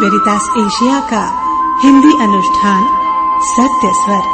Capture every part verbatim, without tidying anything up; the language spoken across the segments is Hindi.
वेरितास एशिया का हिंदी अनुष्ठान सत्य स्वर।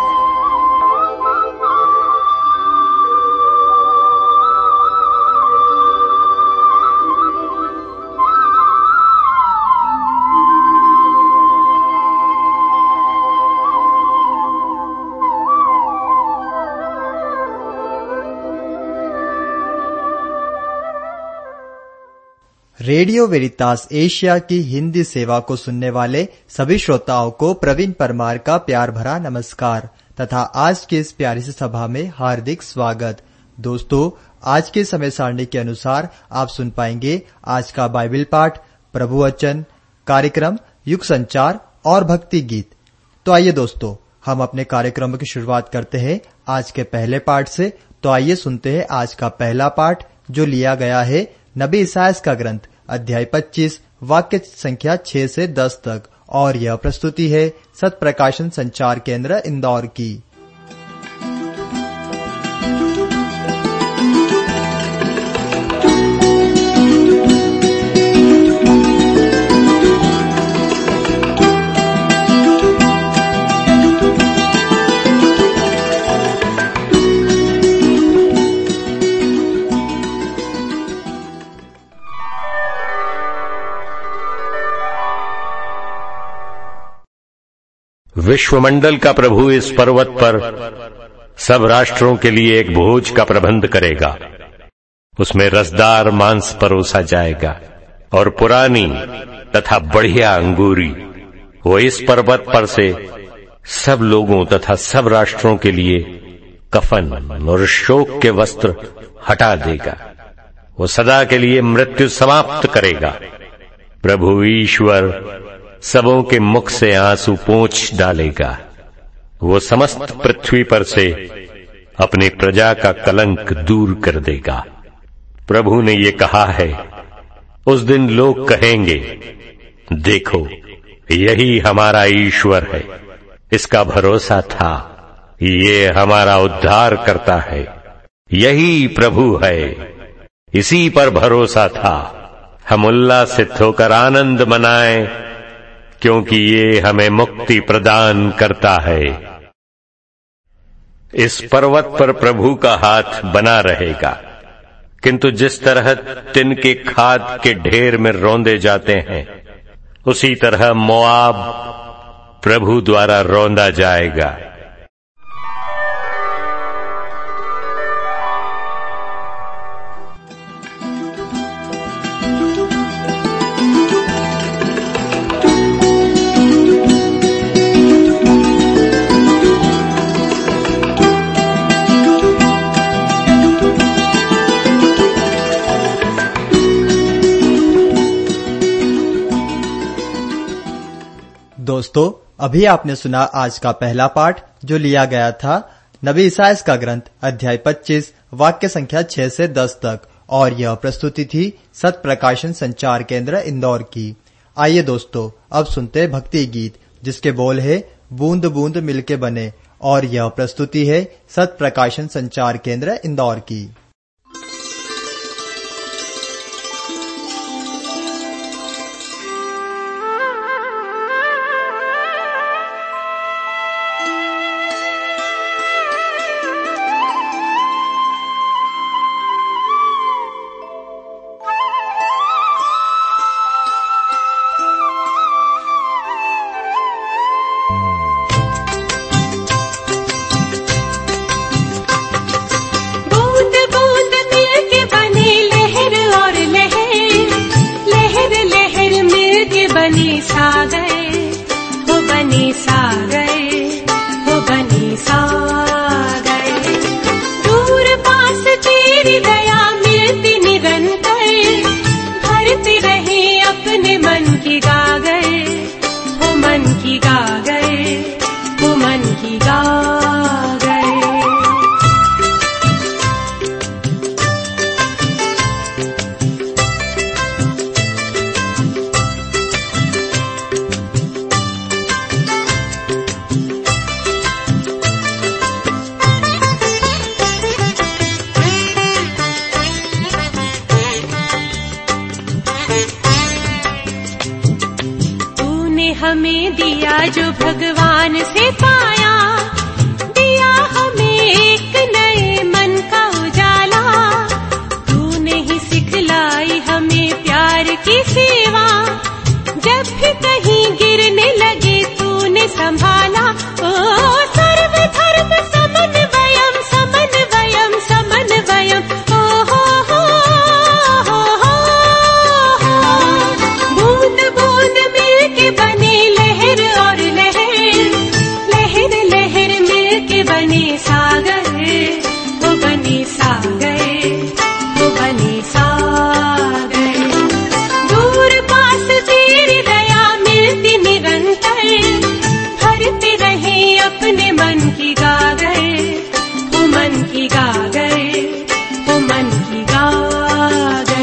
रेडियो वेरितास एशिया की हिंदी सेवा को सुनने वाले सभी श्रोताओं को प्रवीण परमार का प्यार भरा नमस्कार तथा आज की इस प्यारी सी सभा में हार्दिक स्वागत। दोस्तों, आज के समय सारणी के अनुसार आप सुन पाएंगे आज का बाइबल पाठ, प्रभु वचन, कार्यक्रम, युग संचार और भक्ति गीत। तो आइए दोस्तों, हम अपने कार्यक्रम की शुरुआत करते हैं आज के पहले पाठ से। तो आइए सुनते हैं आज का पहला पाठ जो लिया गया है नबी इसायास का ग्रंथ अध्याय पच्चीस वाक्य संख्या छह से दस तक, और यह प्रस्तुति है सत प्रकाशन संचार केंद्र इंदौर की। विश्वमंडल का प्रभु इस पर्वत पर सब राष्ट्रों के लिए एक भोज का प्रबंध करेगा। उसमें रसदार मांस परोसा जाएगा और पुरानी तथा बढ़िया अंगूरी वो इस पर्वत पर से सब लोगों तथा सब राष्ट्रों के लिए कफन और शोक के वस्त्र हटा देगा। वो सदा के लिए मृत्यु समाप्त करेगा। प्रभु ईश्वर सबों के मुख से आंसू पोंछ डालेगा। वो समस्त पृथ्वी पर से अपनी प्रजा का कलंक दूर कर देगा। प्रभु ने ये कहा है, उस दिन लोग कहेंगे, देखो यही हमारा ईश्वर है, इसका भरोसा था, ये हमारा उद्धार करता है, यही प्रभु है, इसी पर भरोसा था। हम उल्लासित होकर आनंद मनाएं क्योंकि ये हमें मुक्ति प्रदान करता है। इस पर्वत पर प्रभु का हाथ बना रहेगा, किंतु जिस तरह तिन के खाद के ढेर में रौंदे जाते हैं, उसी तरह मोआब प्रभु द्वारा रौंदा जाएगा। दोस्तों, अभी आपने सुना आज का पहला पाठ जो लिया गया था नबी इसायास का ग्रंथ अध्याय पच्चीस वाक्य संख्या छह से दस तक, और यह प्रस्तुति थी सत प्रकाशन संचार केंद्र इंदौर की। आइए दोस्तों, अब सुनते हैं भक्ति गीत जिसके बोल है बूंद बूंद मिलके बने, और यह प्रस्तुति है सत प्रकाशन संचार केंद्र इंदौर की। हमें दिया जो भगवान से पाया, दिया हमें एक नए मन का उजाला। तूने ही सिखलाई हमें प्यार की सेवा, जब भी कहीं गिरने लगे तूने संभाला। ओ सर्व धर्म समन्वयम समन्वयम समन्वयम, ओ हो हो हो हो। बूंद बूंद मिलके बने लहर और लहर, लहर लहर मिलके बने सागर, वो बने सागर, वो बने सागर। दूर पास तेरी दया मिलती निरंतर, भरते रहे अपने मन की गागर, वो मन की गागर, वो मन की गागर।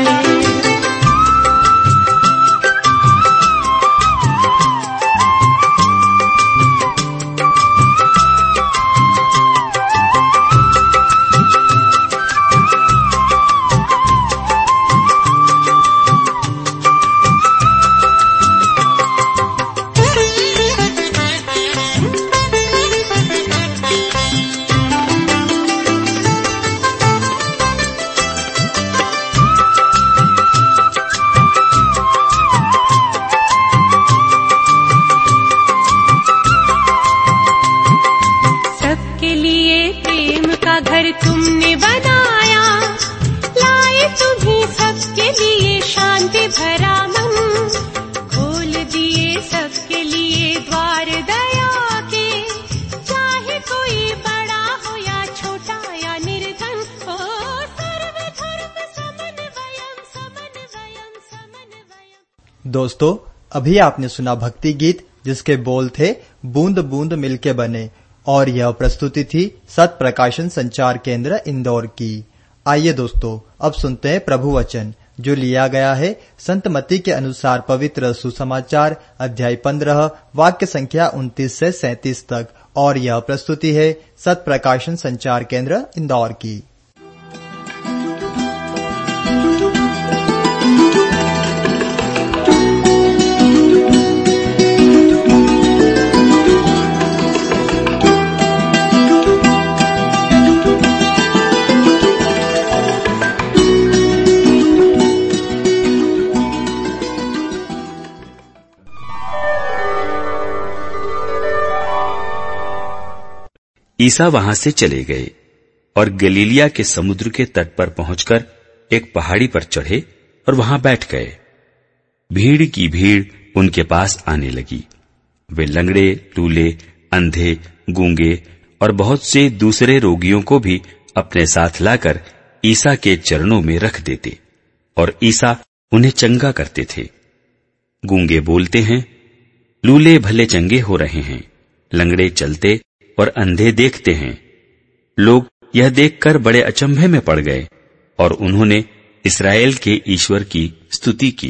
सबके लिए प्रेम का घर तुमने बनाया, लाए तुम्ही सबके लिए शांति भरा मन। खोल दिए सबके लिए द्वार दया के, चाहे कोई बड़ा हो या छोटा या निर्धन। ओ सर्व धर्म समन्वयम समन्वयम समन्वयम। दोस्तों, अभी आपने सुना भक्ति गीत जिसके बोल थे बूंद बूंद मिलके बने, और यह प्रस्तुति थी सत प्रकाशन संचार केंद्र इंदौर की। आइए दोस्तों, अब सुनते हैं प्रभु वचन जो लिया गया है संत मत्ती के अनुसार पवित्र सुसमाचार अध्याय पंद्रह वाक्य संख्या उनतीस से सैंतीस तक, और यह प्रस्तुति है सत प्रकाशन संचार केंद्र इंदौर की। ईसा वहां से चले गए और गलीलिया के समुद्र के तट पर पहुंचकर एक पहाड़ी पर चढ़े और वहां बैठ गए। भीड़ की भीड़ उनके पास आने लगी। वे लंगड़े, लूले, अंधे, गूंगे और बहुत से दूसरे रोगियों को भी अपने साथ लाकर ईसा के चरणों में रख देते और ईसा उन्हें चंगा करते थे। गूंगे बोलते हैं, लूले भले चंगे हो रहे हैं, लंगड़े चलते और अंधे देखते हैं। लोग यह देखकर बड़े अचंभे में पड़ गए और उन्होंने इस्राएल के ईश्वर की स्तुति की।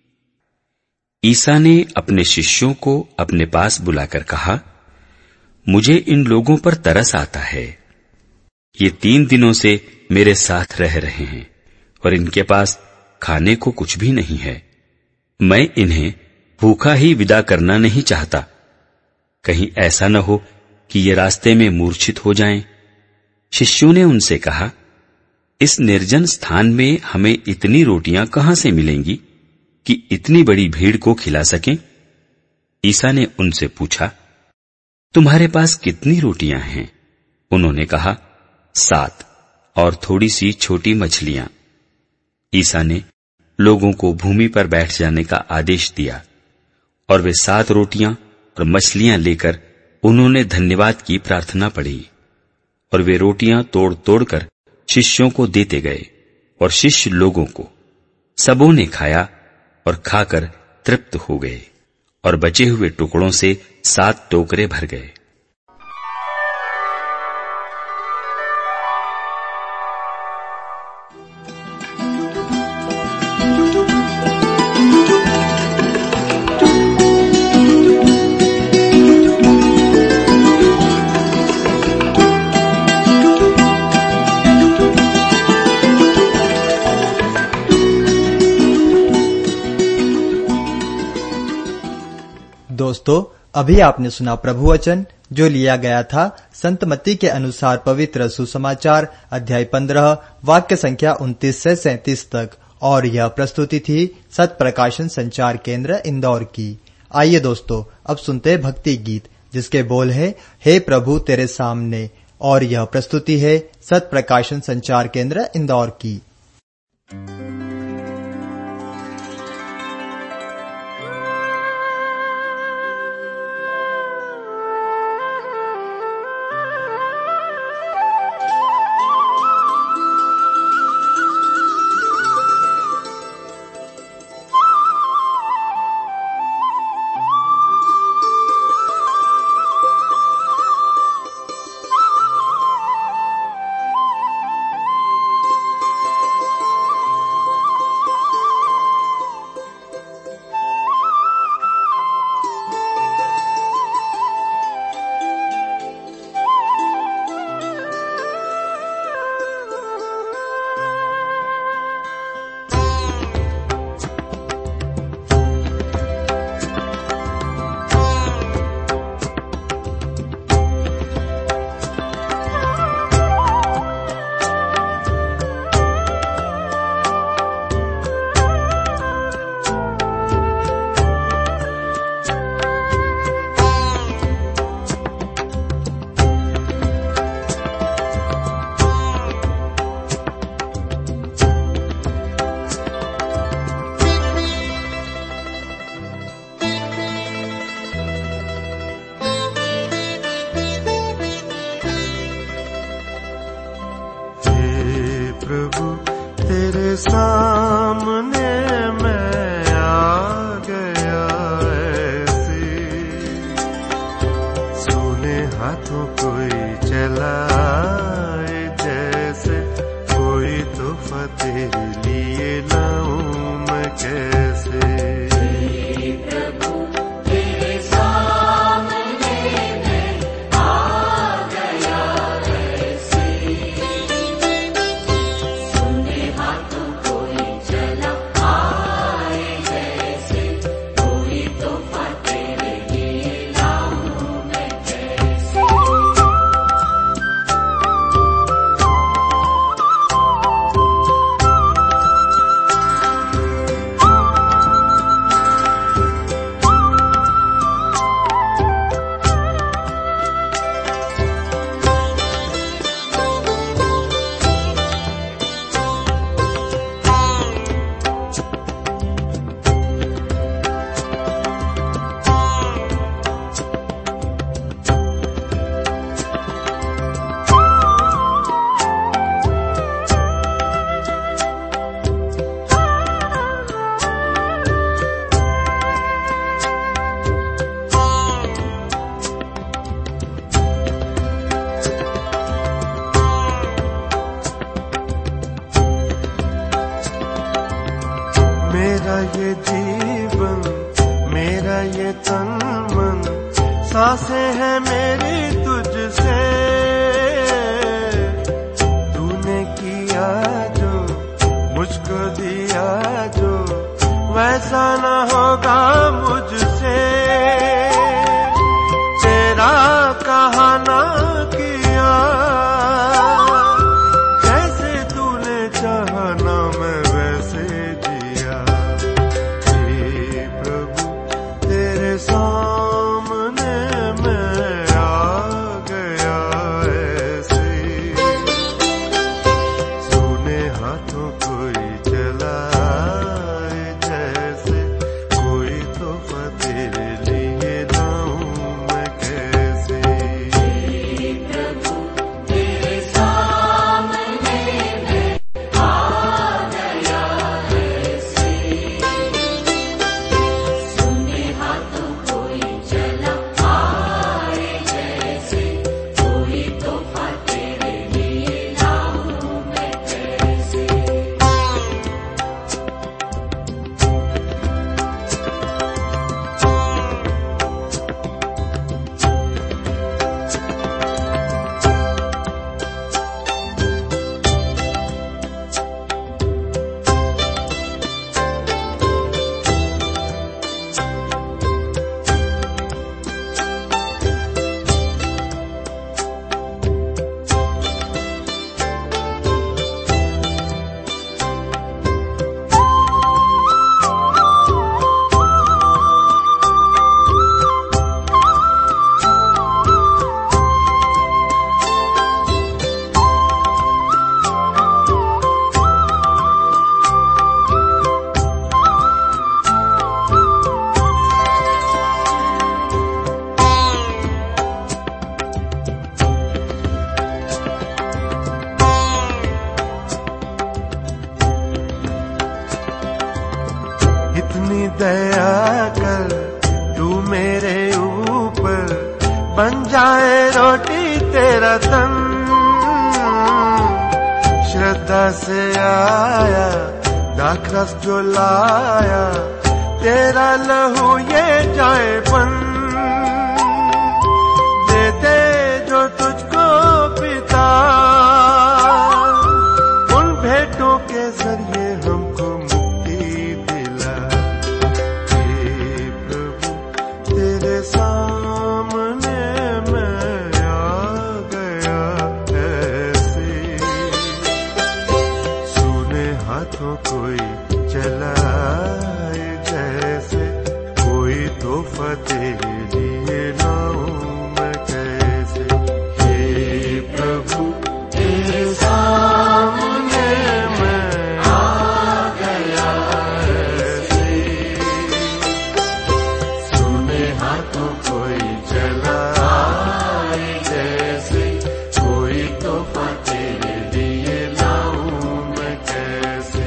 ईसा ने अपने शिष्यों को अपने पास बुलाकर कहा, मुझे इन लोगों पर तरस आता है। ये तीन दिनों से मेरे साथ रह रहे हैं और इनके पास खाने को कुछ भी नहीं है। मैं इन्हें भूखा ही विदा करना नहीं चाहता, कहीं ऐसा न हो कि ये रास्ते में मूर्छित हो जाएं। शिष्यों ने उनसे कहा, इस निर्जन स्थान में हमें इतनी रोटियां कहां से मिलेंगी कि इतनी बड़ी भीड़ को खिला सकें? ईसा ने उनसे पूछा, तुम्हारे पास कितनी रोटियां हैं? उन्होंने कहा, सात, और थोड़ी सी छोटी मछलियां। ईसा ने लोगों को भूमि पर बैठ जाने का आदेश दिया और वे सात रोटियां और मछलियां लेकर उन्होंने धन्यवाद की प्रार्थना पढ़ी और वे रोटियां तोड़ तोड़कर शिष्यों को देते गए और शिष्य लोगों को। सबों ने खाया और खाकर तृप्त हो गए और बचे हुए टुकड़ों से सात टोकरे भर गए। दोस्तों, अभी आपने सुना प्रभु वचन जो लिया गया था संत मत्ती के अनुसार पवित्र सुसमाचार अध्याय पंद्रह वाक्य संख्या उनतीस से सैंतीस तक, और यह प्रस्तुति थी सत प्रकाशन संचार केंद्र इंदौर की। आइए दोस्तों, अब सुनते हैं भक्ति गीत जिसके बोल है, हे प्रभु तेरे सामने, और यह प्रस्तुति है सत प्रकाशन संचार केंद्र इंदौर की। सामने मैं आ गया ऐसे, सूने हाथों कोई चलाए जैसे, कोई तो फतेह लिए लाऊं मैं कैसे। मेरा ये जीवन, मेरा ये तन मन, सांसें है मेरी तुझसे। तूने किया जो, मुझको दिया जो, वैसा न होगा मुझसे। तेरा कहा ना किया, जैसे तूने चाहा ना मैं वैसे सामने मैं आ गया ऐसे, सूने हाथों कोई चलाए जैसे, कोई तो फतेह लिए लाऊं मैं कैसे। बन जाए रोटी तेरा तन। श्रद्धा से आया दाखरस जो लाया, तेरा लहू ये जाए बन। दे दे जो तुझको पिता, उन भेंटों के जरिए हमको मुक्ति दिला। हे प्रभु तेरे सामने मैं आ गया ऐसे, सूने हाथों कोई चलाए जैसे, कोई तो फतेह लिए लाऊं मैं कैसे। हे प्रभु तेरे सामने मैं आ गया ऐसे, सुने हाथों कोई चलाए जैसे, कोई तो फतेह लिए लाऊं मैं कैसे।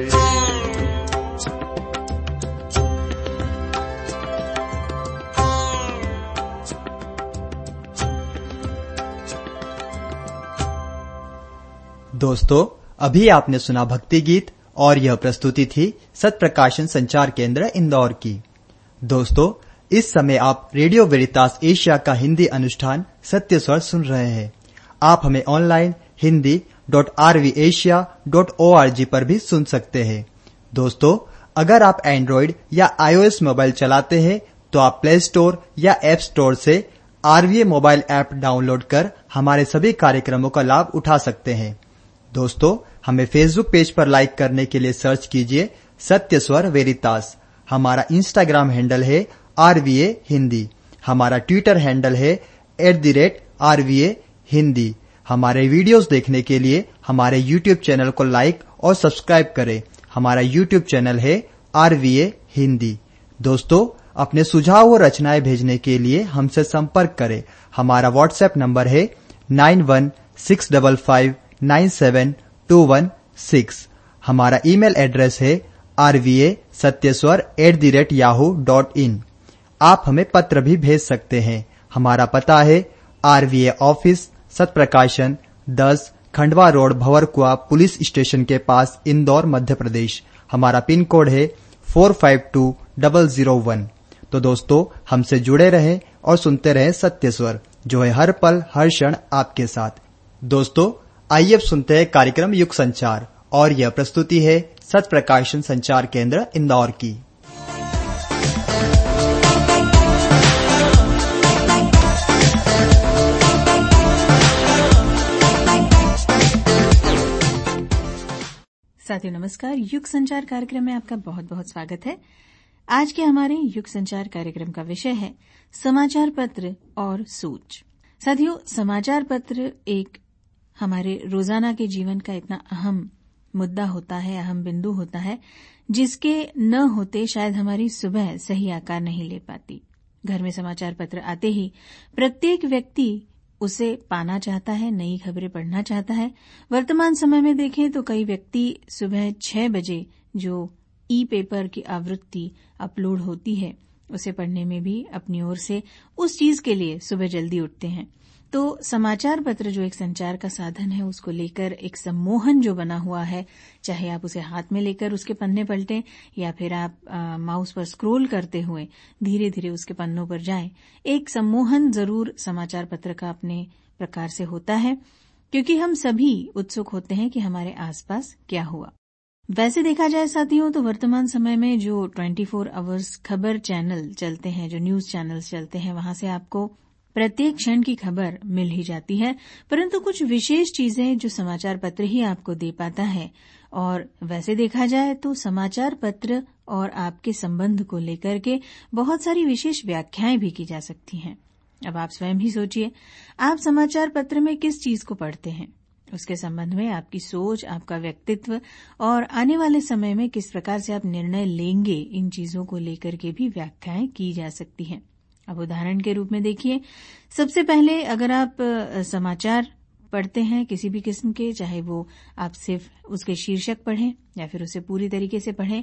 दोस्तों, अभी आपने सुना भक्ति गीत और यह प्रस्तुति थी सत्य प्रकाशन संचार केंद्र इंदौर की। दोस्तों, इस समय आप रेडियो वेरितास एशिया का हिंदी अनुष्ठान सत्य स्वर सुन रहे हैं। आप हमें online Hindi dot R V Asia dot O R G पर भी सुन सकते हैं। दोस्तों, अगर आप एंड्रॉइड या आईओएस मोबाइल चलाते हैं तो आप प्ले स्टोर या ऐप स्टोर से आरवीए मोबाइल ऐप डाउनलोड कर हमारे सभी कार्यक्रमों का लाभ उठा सकते हैं। दोस्तों, हमें फेसबुक पेज पर लाइक करने के लिए सर्च कीजिए सत्य स्वर वेरितास। हमारा इंस्टाग्राम हैंडल है आरवीए हिंदी। हमारा ट्विटर हैंडल है at the rate RVA Hindi. हमारे वीडियोस देखने के लिए हमारे यूट्यूब चैनल को लाइक और सब्सक्राइब करें। हमारा यूट्यूब चैनल है आरवीए हिंदी। दोस्तों, अपने सुझाव और रचनाएं भेजने के लिए हमसे संपर्क करें। हमारा व्हाट्सएप नंबर है nine one six five five nine seven two one six. हमारा ईमेल एड्रेस है RVA Satyaswar at the rate Yahoo dot in. आप हमें पत्र भी भेज सकते हैं। हमारा पता है आरवीए ऑफिस सत्य प्रकाशन दस Khandwa road Bhanwarkuan police station के पास इंदौर मध्य प्रदेश। हमारा पिन कोड है four five two double zero one. तो दोस्तों, हमसे जुड़े रहें और सुनते रहें सत्य स्वर, जो है हर पल हर क्षण आपके साथ। दोस्तों, आइए अब सुनते हैं कार्यक्रम युग संचार और यह प्रस्तुति है सत्य प्रकाशन संचार केंद्र इंदौर की। साथियों नमस्कार। युग संचार कार्यक्रम में आपका बहुत बहुत स्वागत है। आज के हमारे युग संचार कार्यक्रम का विषय है समाचार पत्र और सोच। साथियों, समाचार पत्र एक हमारे रोजाना के जीवन का इतना अहम मुद्दा होता है, अहम बिंदु होता है, जिसके न होते शायद हमारी सुबह सही आकार नहीं ले पाती। घर में समाचार पत्र आते ही प्रत्येक व्यक्ति उसे पाना चाहता है, नई खबरें पढ़ना चाहता है। वर्तमान समय में देखें तो कई व्यक्ति सुबह छह बजे जो ई पेपर की आवृत्ति अपलोड होती है उसे पढ़ने में भी अपनी ओर से उस चीज के लिए सुबह जल्दी उठते हैं। तो समाचार पत्र जो एक संचार का साधन है, उसको लेकर एक सम्मोहन जो बना हुआ है, चाहे आप उसे हाथ में लेकर उसके पन्ने पलटें या फिर आप आ, माउस पर स्क्रॉल करते हुए धीरे धीरे उसके पन्नों पर जाएं, एक सम्मोहन जरूर समाचार पत्र का अपने प्रकार से होता है, क्योंकि हम सभी उत्सुक होते हैं कि हमारे आसपास क्या हुआ। वैसे देखा जाए साथियों, तो वर्तमान समय में जो ट्वेंटी फोर आवर्स खबर चैनल चलते हैं, जो न्यूज चैनल्स चलते हैं, वहां से आपको प्रत्येक क्षण की खबर मिल ही जाती है, परंतु कुछ विशेष चीजें जो समाचार पत्र ही आपको दे पाता है। और वैसे देखा जाए तो समाचार पत्र और आपके संबंध को लेकर के बहुत सारी विशेष व्याख्याएं भी की जा सकती हैं। अब आप स्वयं ही सोचिए, आप समाचार पत्र में किस चीज को पढ़ते हैं, उसके संबंध में आपकी सोच, आपका व्यक्तित्व और आने वाले समय में किस प्रकार से आप निर्णय लेंगे, इन चीजों को लेकर के भी व्याख्याएं की जा सकती हैं। अब उदाहरण के रूप में देखिए, सबसे पहले अगर आप समाचार पढ़ते हैं किसी भी किस्म के, चाहे वो आप सिर्फ उसके शीर्षक पढ़ें या फिर उसे पूरी तरीके से पढ़ें,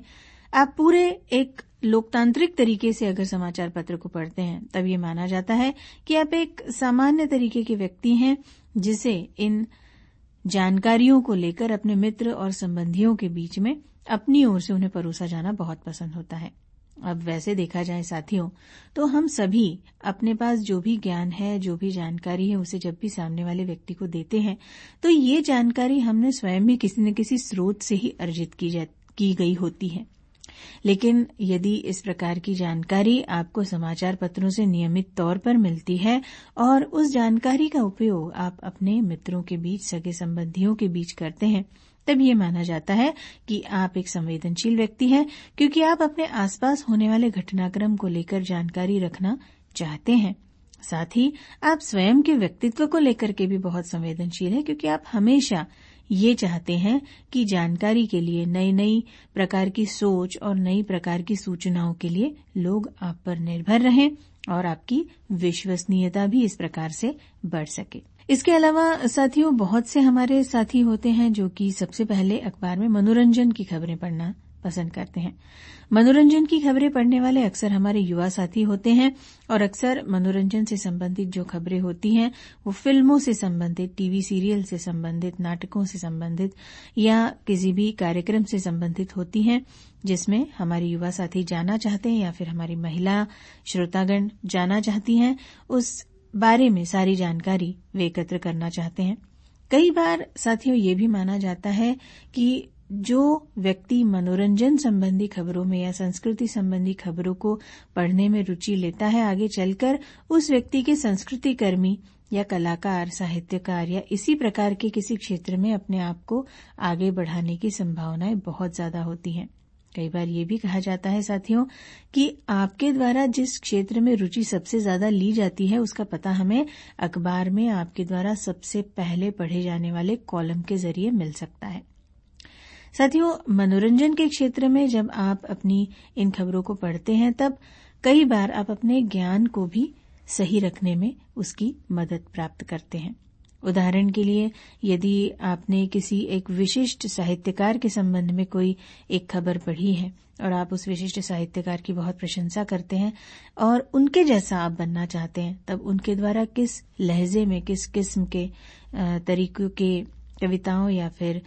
आप पूरे एक लोकतांत्रिक तरीके से अगर समाचार पत्र को पढ़ते हैं तब ये माना जाता है कि आप एक सामान्य तरीके के व्यक्ति हैं जिसे इन जानकारियों को लेकर अपने मित्र और संबंधियों के बीच में अपनी ओर से उन्हें परोसा जाना बहुत पसंद होता है। अब वैसे देखा जाए साथियों, तो हम सभी अपने पास जो भी ज्ञान है, जो भी जानकारी है, उसे जब भी सामने वाले व्यक्ति को देते हैं तो ये जानकारी हमने स्वयं भी किसी न किसी स्रोत से ही अर्जित की जा की गई होती है। लेकिन यदि इस प्रकार की जानकारी आपको समाचार पत्रों से नियमित तौर पर मिलती है और उस जानकारी का उपयोग आप अपने मित्रों के बीच, सगे संबंधियों के बीच करते हैं, तब ये माना जाता है कि आप एक संवेदनशील व्यक्ति हैं, क्योंकि आप अपने आसपास होने वाले घटनाक्रम को लेकर जानकारी रखना चाहते हैं। साथ ही आप स्वयं के व्यक्तित्व को लेकर के भी बहुत संवेदनशील हैं, क्योंकि आप हमेशा ये चाहते हैं कि जानकारी के लिए, नई नई प्रकार की सोच और नई प्रकार की सूचनाओं के लिए लोग आप पर निर्भर रहें और आपकी विश्वसनीयता भी इस प्रकार से बढ़ सके। इसके अलावा साथियों, बहुत से हमारे साथी होते हैं जो कि सबसे पहले अखबार में मनोरंजन की खबरें पढ़ना पसंद करते हैं। मनोरंजन की खबरें पढ़ने वाले अक्सर हमारे युवा साथी होते हैं और अक्सर मनोरंजन से संबंधित जो खबरें होती हैं वो फिल्मों से संबंधित, टीवी सीरियल से संबंधित, नाटकों से संबंधित या किसी भी कार्यक्रम से संबंधित होती हैं, जिसमें हमारे युवा साथी जाना चाहते हैं या फिर हमारी महिला श्रोतागण जाना चाहती हैं। उस बारे में सारी जानकारी वे एकत्र करना चाहते हैं। कई बार साथियों ये भी माना जाता है कि जो व्यक्ति मनोरंजन संबंधी खबरों में या संस्कृति संबंधी खबरों को पढ़ने में रुचि लेता है, आगे चलकर उस व्यक्ति के संस्कृति कर्मी या कलाकार, साहित्यकार या इसी प्रकार के किसी क्षेत्र में अपने आप को आगे बढ़ाने की संभावनाएं बहुत ज्यादा होती हैं। कई बार ये भी कहा जाता है साथियों कि आपके द्वारा जिस क्षेत्र में रुचि सबसे ज्यादा ली जाती है उसका पता हमें अखबार में आपके द्वारा सबसे पहले पढ़े जाने वाले कॉलम के जरिए मिल सकता है। साथियों, मनोरंजन के क्षेत्र में जब आप अपनी इन खबरों को पढ़ते हैं तब कई बार आप अपने ज्ञान को भी सही रखने में उसकी मदद प्राप्त करते हैं। उदाहरण के लिए, यदि आपने किसी एक विशिष्ट साहित्यकार के संबंध में कोई एक खबर पढ़ी है और आप उस विशिष्ट साहित्यकार की बहुत प्रशंसा करते हैं और उनके जैसा आप बनना चाहते हैं, तब उनके द्वारा किस लहजे में, किस किस्म के तरीकों के कविताओं या फिर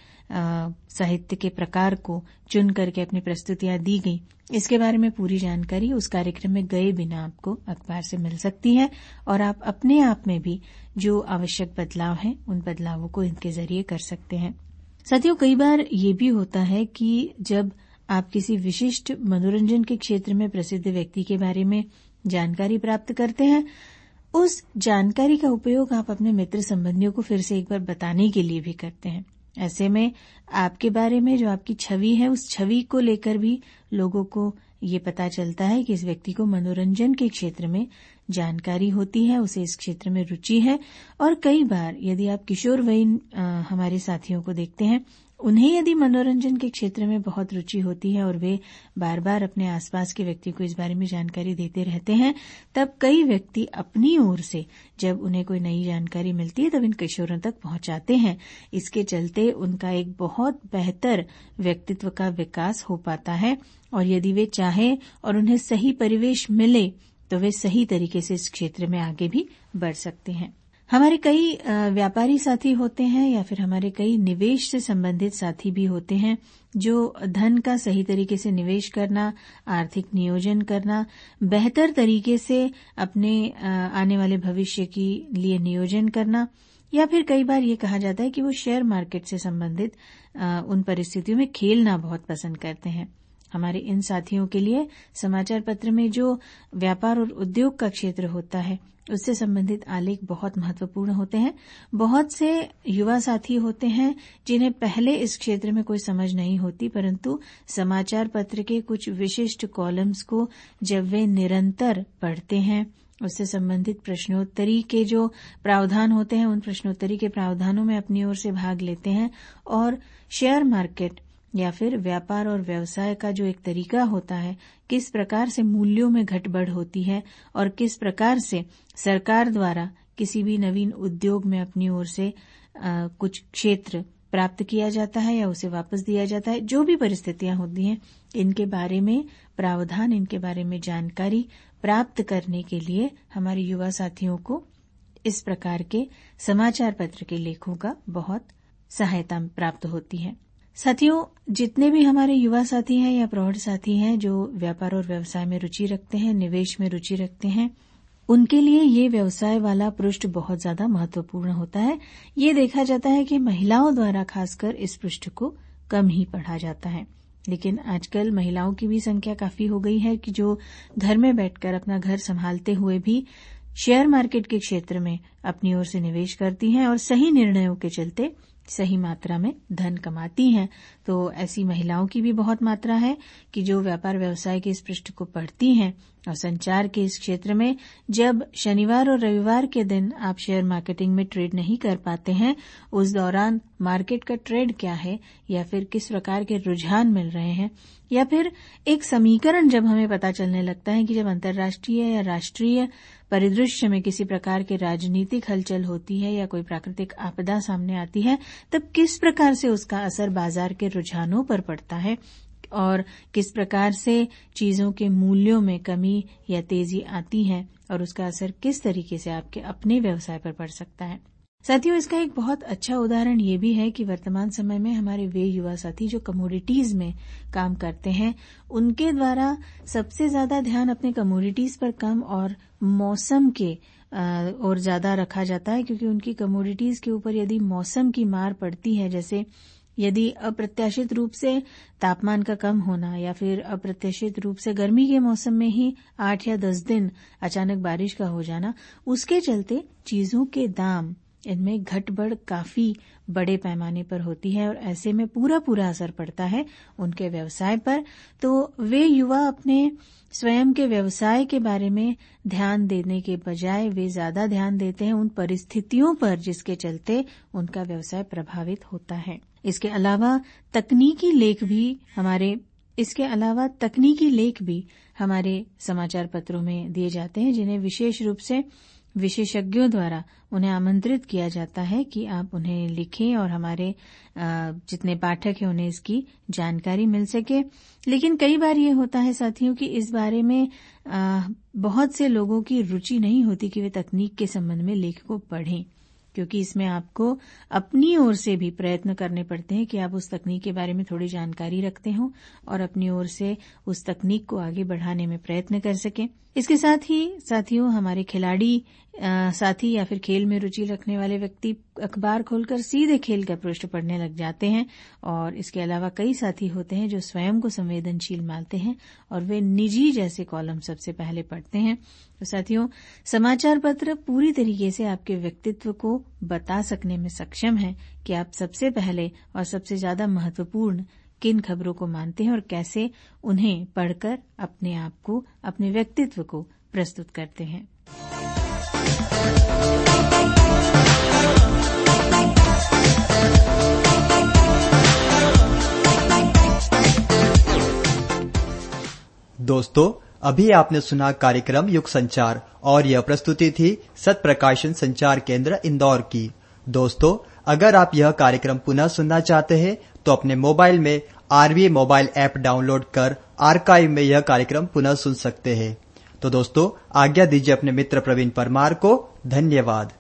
साहित्य के प्रकार को चुन करके अपनी प्रस्तुतियां दी गई, इसके बारे में पूरी जानकारी उस कार्यक्रम में गए बिना आपको अखबार से मिल सकती है और आप अपने आप में भी जो आवश्यक बदलाव हैं उन बदलावों को इनके जरिए कर सकते हैं। साथियों, कई बार ये भी होता है कि जब आप किसी विशिष्ट मनोरंजन के क्षेत्र में प्रसिद्ध व्यक्ति के बारे में जानकारी प्राप्त करते हैं, उस जानकारी का उपयोग आप अपने मित्र संबंधियों को फिर से एक बार बताने के लिए भी करते हैं। ऐसे में आपके बारे में जो आपकी छवि है, उस छवि को लेकर भी लोगों को ये पता चलता है कि इस व्यक्ति को मनोरंजन के क्षेत्र में जानकारी होती है, उसे इस क्षेत्र में रुचि है। और कई बार यदि आप किशोरवयीन हमारे साथियों को देखते हैं, उन्हें यदि मनोरंजन के क्षेत्र में बहुत रुचि होती है और वे बार बार अपने आसपास के व्यक्ति को इस बारे में जानकारी देते रहते हैं, तब कई व्यक्ति अपनी ओर से जब उन्हें कोई नई जानकारी मिलती है तब इन किशोरों तक पहुंचाते हैं। इसके चलते उनका एक बहुत बेहतर व्यक्तित्व का विकास हो पाता है और यदि वे चाहें और उन्हें सही परिवेश मिले तो वे सही तरीके से इस क्षेत्र में आगे भी बढ़ सकते हैं। हमारे कई व्यापारी साथी होते हैं या फिर हमारे कई निवेश से संबंधित साथी भी होते हैं जो धन का सही तरीके से निवेश करना, आर्थिक नियोजन करना, बेहतर तरीके से अपने आने वाले भविष्य के लिए नियोजन करना, या फिर कई बार ये कहा जाता है कि वो शेयर मार्केट से संबंधित उन परिस्थितियों में खेलना बहुत पसंद करते हैं। हमारे इन साथियों के लिए समाचार पत्र में जो व्यापार और उद्योग का क्षेत्र होता है उससे संबंधित आलेख बहुत महत्वपूर्ण होते हैं। बहुत से युवा साथी होते हैं जिन्हें पहले इस क्षेत्र में कोई समझ नहीं होती, परंतु समाचार पत्र के कुछ विशिष्ट कॉलम्स को जब वे निरंतर पढ़ते हैं, उससे संबंधित प्रश्नोत्तरी के जो प्रावधान होते हैं उन प्रश्नोत्तरी के प्रावधानों में अपनी ओर से भाग लेते हैं और शेयर मार्केट या फिर व्यापार और व्यवसाय का जो एक तरीका होता है, किस प्रकार से मूल्यों में घट-बढ़ होती है और किस प्रकार से सरकार द्वारा किसी भी नवीन उद्योग में अपनी ओर से आ, कुछ क्षेत्र प्राप्त किया जाता है या उसे वापस दिया जाता है। जो भी परिस्थितियां होती हैं, इनके बारे में प्रावधान, इनके बारे में जानकारी प्राप्त करने के लिए हमारे युवा साथियों को इस प्रकार के समाचार पत्र के लेखों का बहुत सहायता प्राप्त होती है। साथियों, जितने भी हमारे युवा साथी हैं या प्रौढ़ साथी हैं जो व्यापार और व्यवसाय में रुचि रखते हैं, निवेश में रुचि रखते हैं, उनके लिए ये व्यवसाय वाला पृष्ठ बहुत ज्यादा महत्वपूर्ण होता है। ये देखा जाता है कि महिलाओं द्वारा खासकर इस पृष्ठ को कम ही पढ़ा जाता है, लेकिन आजकल महिलाओं की भी संख्या काफी हो गई है कि जो घर में बैठकर अपना घर संभालते हुए भी शेयर मार्केट के क्षेत्र में अपनी ओर से निवेश करती हैं और सही निर्णयों के चलते सही मात्रा में धन कमाती हैं। तो ऐसी महिलाओं की भी बहुत मात्रा है कि जो व्यापार व्यवसाय के इस पृष्ठ को पढ़ती हैं और संचार के इस क्षेत्र में जब शनिवार और रविवार के दिन आप शेयर मार्केटिंग में ट्रेड नहीं कर पाते हैं, उस दौरान मार्केट का ट्रेंड क्या है या फिर किस प्रकार के रुझान मिल रहे हैं, या फिर एक समीकरण जब हमें पता चलने लगता है कि जब अंतर्राष्ट्रीय या राष्ट्रीय परिदृश्य में किसी प्रकार की राजनीतिक हलचल होती है या कोई प्राकृतिक आपदा सामने आती है, तब किस प्रकार से उसका असर बाजार के रुझानों पर पड़ता है और किस प्रकार से चीजों के मूल्यों में कमी या तेजी आती है और उसका असर किस तरीके से आपके अपने व्यवसाय पर पड़ सकता है। साथियों, इसका एक बहुत अच्छा उदाहरण ये भी है कि वर्तमान समय में हमारे वे युवा साथी जो कमोडिटीज में काम करते हैं, उनके द्वारा सबसे ज्यादा ध्यान अपने कमोडिटीज पर कम और मौसम के और ज्यादा रखा जाता है, क्योंकि उनकी कमोडिटीज के ऊपर यदि मौसम की मार पड़ती है, जैसे यदि अप्रत्याशित रूप से तापमान का कम होना या फिर अप्रत्याशित रूप से गर्मी के मौसम में ही आठ या दस दिन अचानक बारिश का हो जाना, उसके चलते चीजों के दाम इनमें घट बढ़ काफी बड़े पैमाने पर होती है और ऐसे में पूरा पूरा असर पड़ता है उनके व्यवसाय पर। तो वे युवा अपने स्वयं के व्यवसाय के बारे में ध्यान देने के बजाय वे ज्यादा ध्यान देते हैं उन परिस्थितियों पर जिसके चलते उनका व्यवसाय प्रभावित होता है। इसके अलावा तकनीकी लेख भी हमारे इसके अलावा तकनीकी लेख भी हमारे समाचार पत्रों में दिए जाते हैं, जिन्हें विशेष रूप से विशेषज्ञों द्वारा उन्हें आमंत्रित किया जाता है कि आप उन्हें लिखें और हमारे जितने पाठक हैं उन्हें इसकी जानकारी मिल सके। लेकिन कई बार ये होता है साथियों कि इस बारे में बहुत से लोगों की रुचि नहीं होती कि वे तकनीक के संबंध में लेख को पढ़ें, क्योंकि इसमें आपको अपनी ओर से भी प्रयत्न करने पड़ते हैं कि आप उस तकनीक के बारे में थोड़ी जानकारी रखते हों और अपनी ओर से उस तकनीक को आगे बढ़ाने में प्रयत्न कर सकें। इसके साथ ही साथियों, हमारे खिलाड़ी साथी या फिर खेल में रुचि रखने वाले व्यक्ति अखबार खोलकर सीधे खेल का पृष्ठ पढ़ने लग जाते हैं, और इसके अलावा कई साथी होते हैं जो स्वयं को संवेदनशील मानते हैं और वे निजी जैसे कॉलम सबसे पहले पढ़ते हैं। तो साथियों, समाचार पत्र पूरी तरीके से आपके व्यक्तित्व को बता सकने में सक्षम है कि आप सबसे पहले और सबसे ज्यादा महत्वपूर्ण किन खबरों को मानते हैं और कैसे उन्हें पढ़कर अपने आप को, अपने व्यक्तित्व को प्रस्तुत करते हैं। दोस्तों, अभी आपने सुना कार्यक्रम युग संचार और यह प्रस्तुति थी सत प्रकाशन संचार केंद्र इंदौर की। दोस्तों, अगर आप यह कार्यक्रम पुनः सुनना चाहते हैं तो अपने मोबाइल में आरवीए मोबाइल ऐप डाउनलोड कर आर्काइव में यह कार्यक्रम पुनः सुन सकते हैं। तो दोस्तों, आज्ञा दीजिए अपने मित्र प्रवीण परमार को। धन्यवाद।